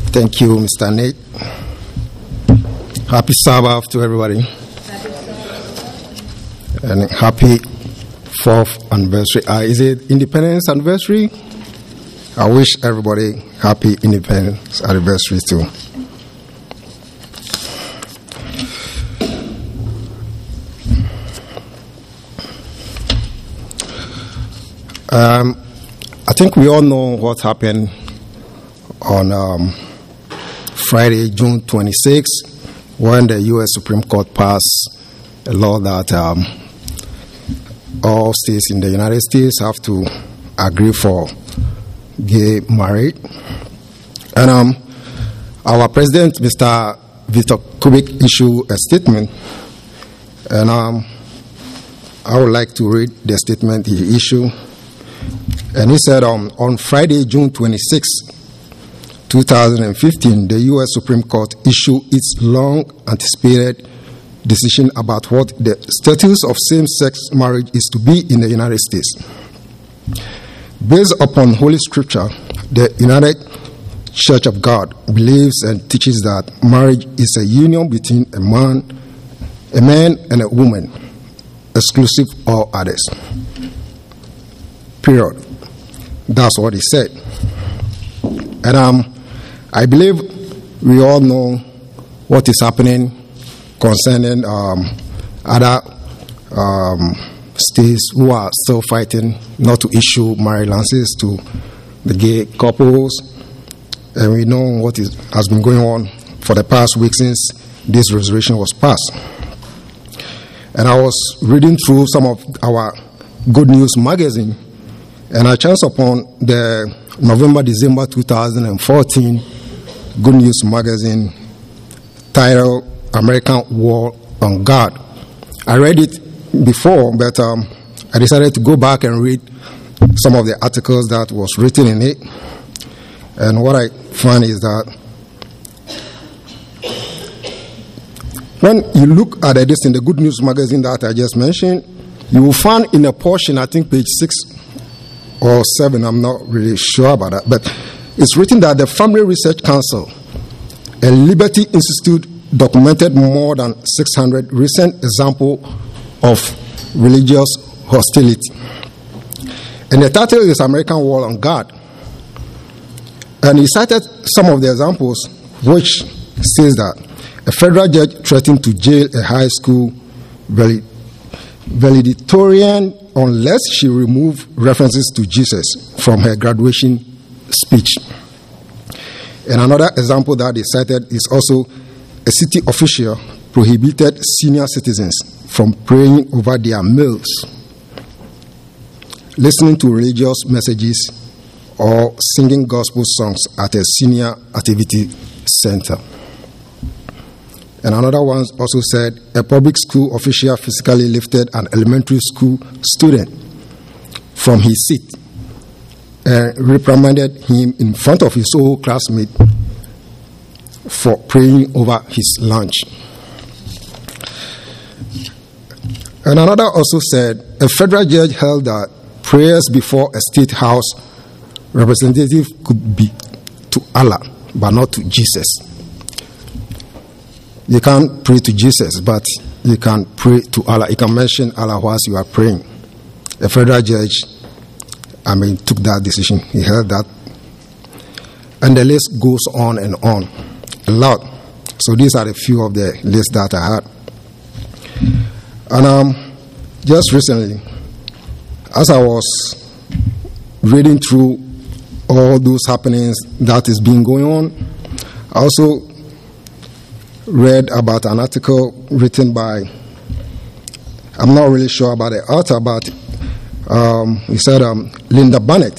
Thank you, Mr. Nate. Happy Sabbath to everybody. And happy 4th anniversary. Is it Independence anniversary? I wish everybody happy Independence anniversary too. I think we all know what happened on Friday, June 26, when the U.S. Supreme Court passed a law that all states in the United States have to agree for gay marriage. And our president, Mr. Victor Kubik, issued a statement. And I would like to read the statement he issued. And he said, on Friday, June 26, 2015, the U.S. Supreme Court issued its long-anticipated decision about what the status of same-sex marriage is to be in the United States. Based upon Holy Scripture, the United Church of God believes and teaches that marriage is a union between a man and a woman, exclusive of others. Period. That's what he said. And I believe we all know what is happening concerning other states who are still fighting not to issue marriage licenses to the gay couples. And we know what has been going on for the past week since this resolution was passed. And I was reading through some of our Good News magazine, and I chanced upon the November-December 2014 Good News magazine titled American War on God. I read it before, but I decided to go back and read some of the articles that was written in it. And what I find is that when you look at this in the Good News magazine that I just mentioned, you will find in a portion, I think page 6 or 7, I'm not really sure about that, but it's written that the Family Research Council and Liberty Institute documented more than 600 recent examples of religious hostility. And the title is American War on God. And he cited some of the examples, which says that a federal judge threatened to jail a high school valedictorian unless she removed references to Jesus from her graduation speech. And another example that they cited is also a city official prohibited senior citizens from praying over their meals, listening to religious messages, or singing gospel songs at a senior activity center. And another one also said a public school official physically lifted an elementary school student from his seat and reprimanded him in front of his old classmate for praying over his lunch. And another also said a federal judge held that prayers before a state house representative could be to Allah, but not to Jesus. You can't pray to Jesus, but you can pray to Allah. You can mention Allah whilst you are praying. A federal judge, took that decision. He held that. And the list goes on and on. A lot. So these are a few of the lists that I had. And just recently, as I was reading through all those happenings that is being going on, I also read about an article written by, I'm not really sure about the author, but he said Linda Barnett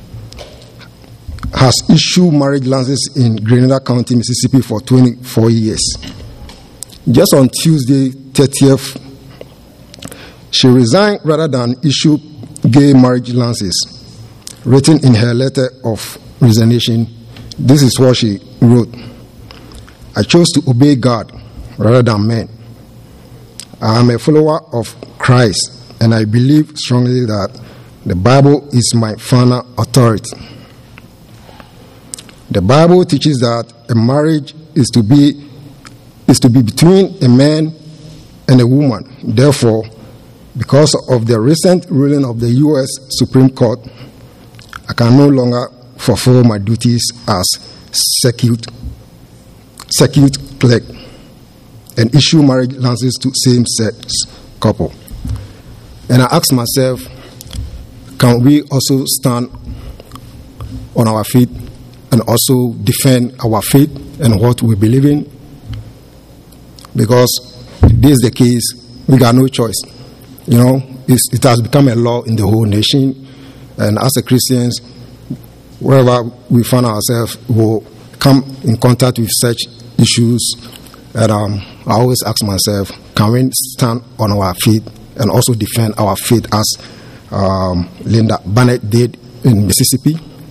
has issued marriage licenses in Grenada County, Mississippi for 24 years. Just on Tuesday, 30th, she resigned rather than issue gay marriage licenses. Written in her letter of resignation, this is what she wrote. I chose to obey God rather than men. I am a follower of Christ, and I believe strongly that the Bible is my final authority. The Bible teaches that a marriage is to be between a man and a woman. Therefore, because of the recent ruling of the U.S. Supreme Court, I can no longer fulfill my duties as circuit clerk and issue marriage licenses to same-sex couple. And I asked myself, can we also stand on our feet and also defend our faith and what we believe in? Because if this is the case, we got no choice. You know, it has become a law in the whole nation. And as a Christians, wherever we find ourselves, we'll come in contact with such issues. And I always ask myself, can we stand on our feet and also defend our faith as Linda Barnett did in Mississippi?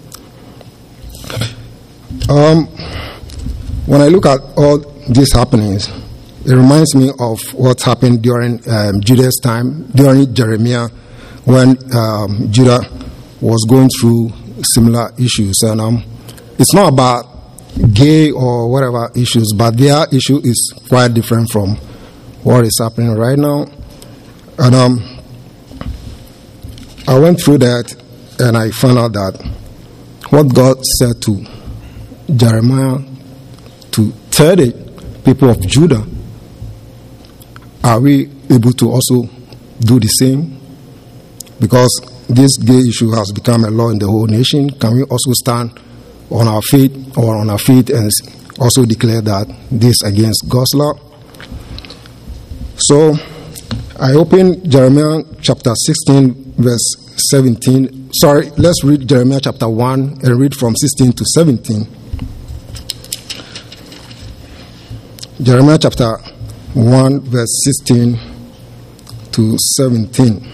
When I look at all these happenings, it reminds me of what happened during Judah's time, during Jeremiah, when Judah was going through similar issues. And it's not about gay or whatever issues, but their issue is quite different from what is happening right now. And I went through that, and I found out that what God said to Jeremiah to tell the people of Judah, are we able to also do the same? Because this gay issue has become a law in the whole nation. Can we also stand on our feet and also declare that this is against God's law? So I open Jeremiah chapter 16, verse 17. Sorry, let's read Jeremiah chapter 1 and read from 16 to 17. Jeremiah chapter 1, verse 16 to 17.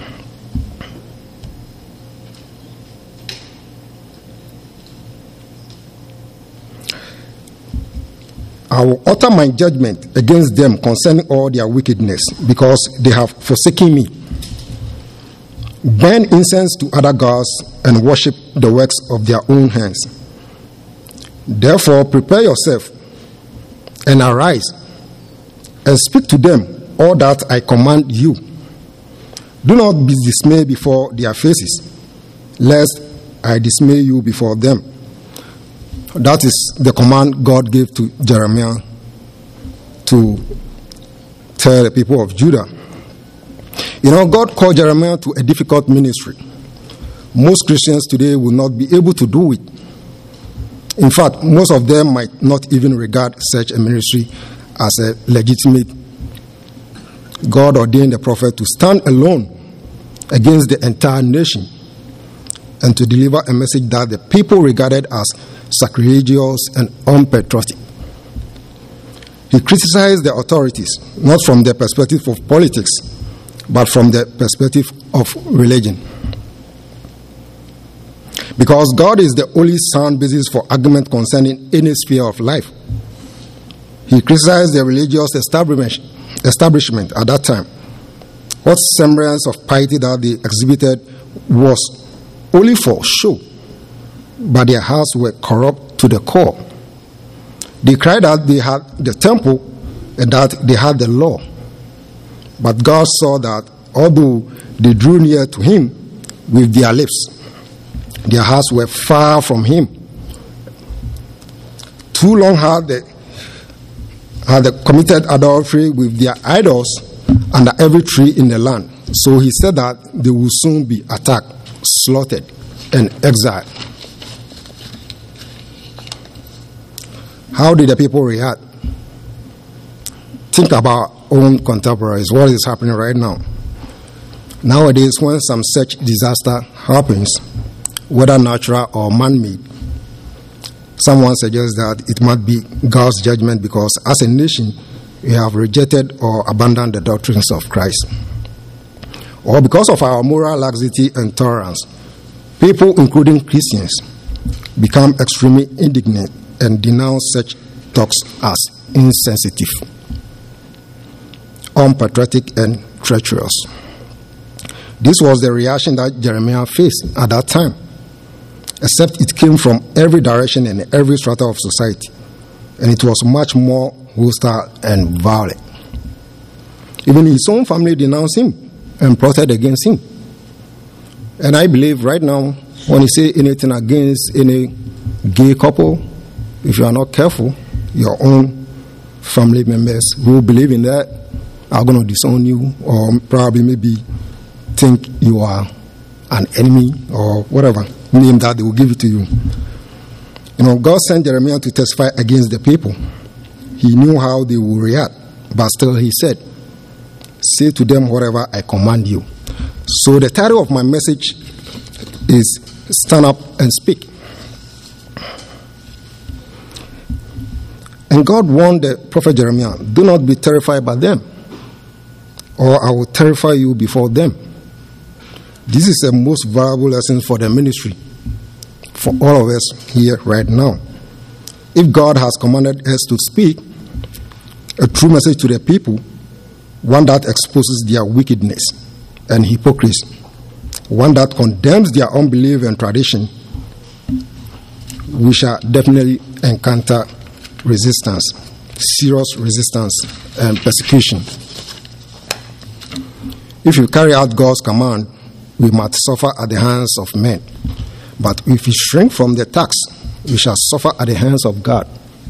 I will utter my judgment against them concerning all their wickedness, because they have forsaken me, burn incense to other gods, and worship the works of their own hands. Therefore, prepare yourself and arise, and speak to them all that I command you. Do not be dismayed before their faces, lest I dismay you before them. That is the command God gave to Jeremiah to tell the people of Judah. You know, God called Jeremiah to a difficult ministry. Most Christians today will not be able to do it. In fact, most of them might not even regard such a ministry as a legitimate. God ordained the prophet to stand alone against the entire nation and to deliver a message that the people regarded as sacrilegious and unpatriotic. He criticized the authorities, not from the perspective of politics, but from the perspective of religion. Because God is the only sound basis for argument concerning any sphere of life. He criticized the religious establishment at that time. What semblance of piety that they exhibited was only for show, but their hearts were corrupt to the core. They cried that they had the temple and that they had the law. But God saw that although they drew near to him with their lips, their hearts were far from him. Too long had they committed adultery with their idols under every tree in the land. So he said that they will soon be attacked, slaughtered, and exiled. How did the people react? Think about our own contemporaries. What is happening right now? Nowadays, when some such disaster happens, whether natural or man-made, someone suggests that it might be God's judgment because as a nation, we have rejected or abandoned the doctrines of Christ. Or because of our moral laxity and tolerance, people, including Christians, become extremely indignant and denounce such talks as insensitive, unpatriotic, and treacherous. This was the reaction that Jeremiah faced at that time, except it came from every direction and every strata of society, And it was much more hostile and violent. Even his own family denounced him and plotted against him. And I believe right now, when you say anything against any gay couple, if you are not careful, your own family members who believe in that are going to disown you, or probably maybe think you are an enemy or whatever name that they will give it to you. You know, God sent Jeremiah to testify against the people. He knew how they would react, but still he said, say to them whatever I command you. So the title of my message is Stand Up and Speak. And God warned the prophet Jeremiah, do not be terrified by them, or I will terrify you before them. This is a most valuable lesson for the ministry, for all of us here right now. If God has commanded us to speak a true message to the people, one that exposes their wickedness and hypocrisy, one that condemns their unbelief and tradition, we shall definitely encounter resistance, serious resistance and persecution. If you carry out God's command, we must suffer at the hands of men. But if we shrink from the task, we shall suffer at the hands of God.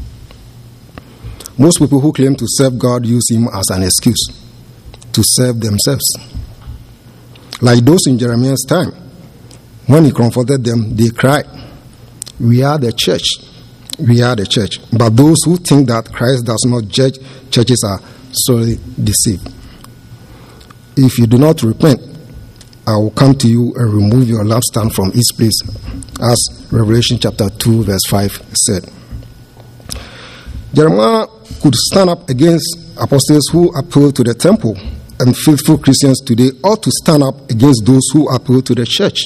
Most people who claim to serve God use him as an excuse to serve themselves. Like those in Jeremiah's time, when he comforted them, they cried, we are the church. We are the church. But those who think that Christ does not judge churches are sorely deceived. If you do not repent, I will come to you and remove your lampstand from its place, as Revelation chapter 2 verse 5 said. Jeremiah could stand up against apostles who appeal to the temple, and faithful Christians today ought to stand up against those who appeal to the church.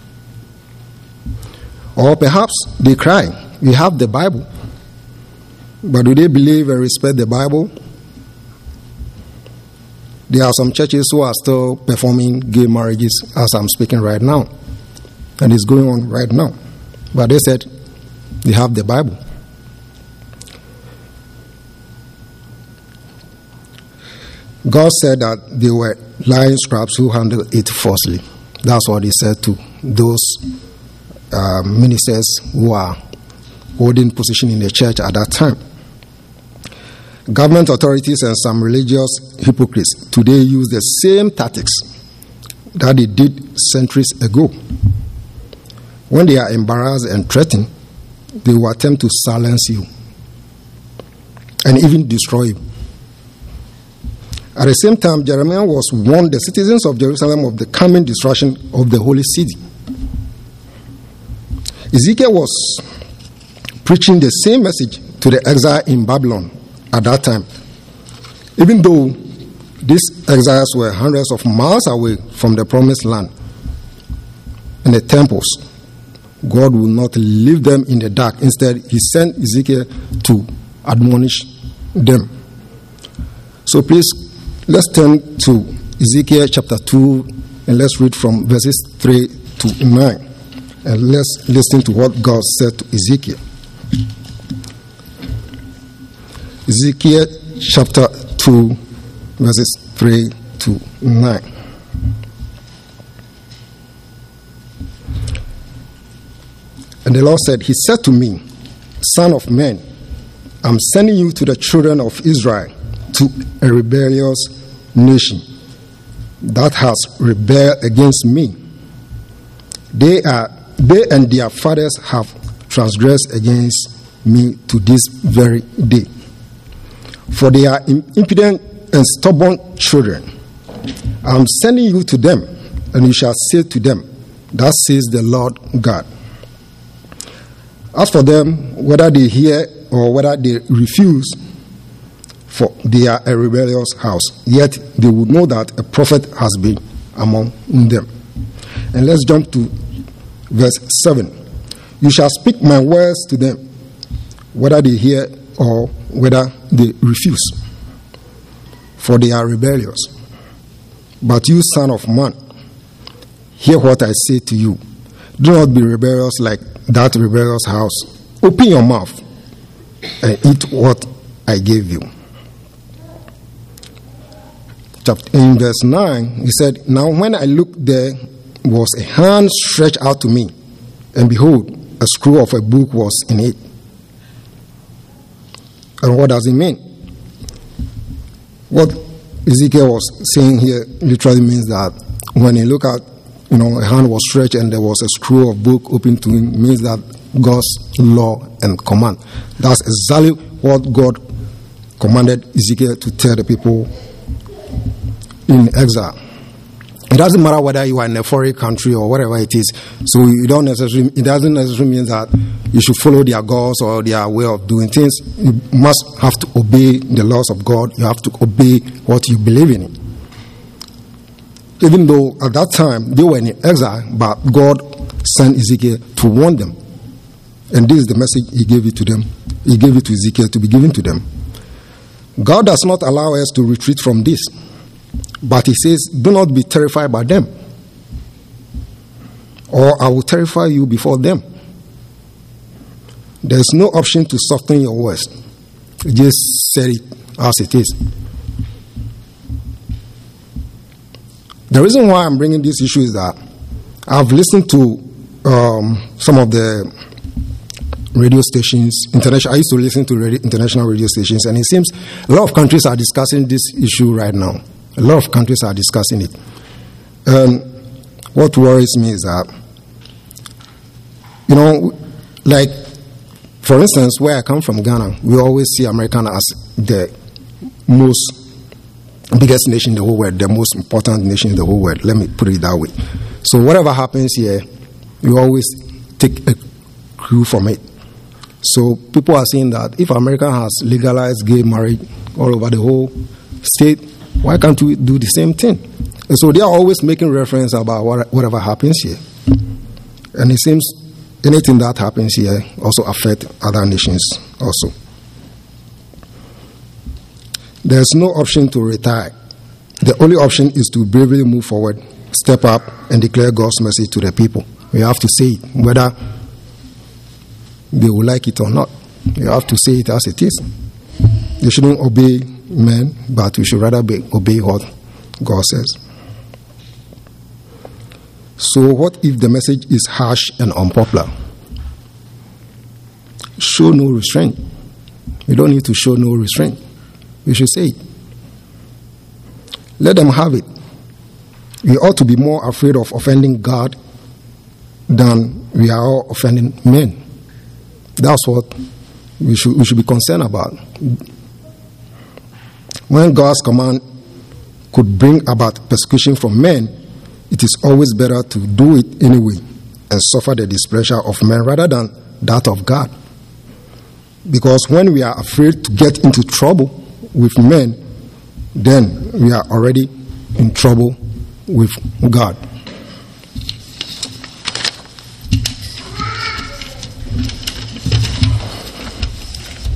Or perhaps they cry, we have the Bible, but do they believe and respect the Bible? There are some churches who are still performing gay marriages as I'm speaking right now, and it's going on right now. But they said they have the Bible. God said that they were lying scribes who handled it falsely. That's what he said to those ministers who are holding position in the church at that time. Government authorities and some religious hypocrites today use the same tactics that they did centuries ago. When they are embarrassed and threatened, they will attempt to silence you and even destroy you. At the same time, Jeremiah was warned the citizens of Jerusalem of the coming destruction of the holy city. Ezekiel was preaching the same message to the exile in Babylon at that time. Even though these exiles were hundreds of miles away from the promised land and the temples, God will not leave them in the dark. Instead, he sent Ezekiel to admonish them. So please, let's turn to Ezekiel chapter 2 and let's read from verses 3 to 9. And let's listen to what God said to Ezekiel. Ezekiel chapter 2, verses 3 to 9. And the Lord said, he said to me, Son of man, I'm sending you to the children of Israel, to a rebellious nation that has rebelled against me. They and their fathers have transgressed against me to this very day. For they are impudent and stubborn children. I'm sending you to them, and you shall say to them, thus says the Lord God. As for them, whether they hear or whether they refuse, for they are a rebellious house, yet they would know that a prophet has been among them. And let's jump to verse 7. You shall speak my words to them, whether they hear or whether they refuse, for they are rebellious. But you, son of man, hear what I say to you. Do not be rebellious like that rebellious house. Open your mouth and eat what I gave you. In verse 9, he said, Now when I looked, there was a hand stretched out to me, and behold, a scroll of a book was in it. And what does it mean? What Ezekiel was saying here literally means that when he looked at, a hand was stretched and there was a scroll of book open to him, means that God's law and command. That's exactly what God commanded Ezekiel to tell the people in exile. It doesn't matter whether you are in a foreign country or whatever it is. So it doesn't necessarily mean that you should follow their gods or their way of doing things. You must have to obey the laws of God. You have to obey what you believe in. Even though at that time they were in exile, but God sent Ezekiel to warn them. And this is the message he gave it to them. He gave it to Ezekiel to be given to them. God does not allow us to retreat from this. But he says, do not be terrified by them, or I will terrify you before them. There's no option to soften your words. You just say it as it is. The reason why I'm bringing this issue is that I've listened to some of the radio stations, international. I used to listen to international radio stations, and it seems a lot of countries are discussing this issue right now. A lot of countries are discussing it. What worries me is that, like, for instance, where I come from, Ghana, we always see America as the biggest nation in the whole world, the most important nation in the whole world. Let me put it that way. So whatever happens here, we always take a clue from it. So people are saying that if America has legalized gay marriage all over the whole state, why can't we do the same thing? And so they are always making reference about whatever happens here. And it seems anything that happens here also affects other nations also. There's no option to retire. The only option is to bravely move forward, step up, and declare God's message to the people. We have to say it, whether they will like it or not. You have to say it as it is. You shouldn't obey men, but we should rather obey what God says. So what if the message is harsh and unpopular? Show no restraint. You don't need to show no restraint. You should say it. Let them have it. We ought to be more afraid of offending God than we are all offending men. That's what we should be concerned about. When God's command could bring about persecution from men, it is always better to do it anyway and suffer the displeasure of men rather than that of God. Because when we are afraid to get into trouble with men, then we are already in trouble with God.